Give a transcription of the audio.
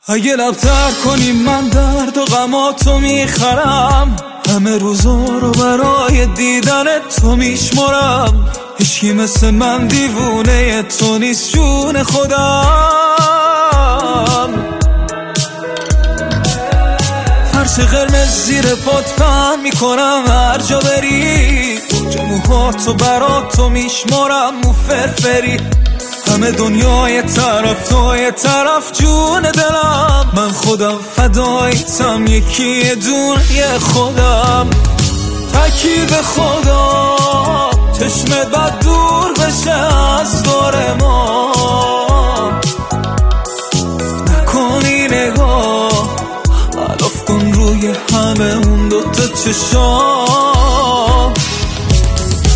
اگه لبتر کنی من درد و غماتو میخرم، همه روزا رو برای دیدن تو میشمرم. هیچکی مثل من دیوونه تو نیست جون خودم. فرش قرمز زیر پات پهن میکنم هر جا بری، موهاتو براتو میشمرم مو فرفری. همه دنیای طرف توی طرف جون دلم، من خودم فدایتم یکی دونه خودم. تکی به خدا چشمت بد دور بشه از دور ما، نکنی نگاه، علاف کن روی همه اون دوتا چشام.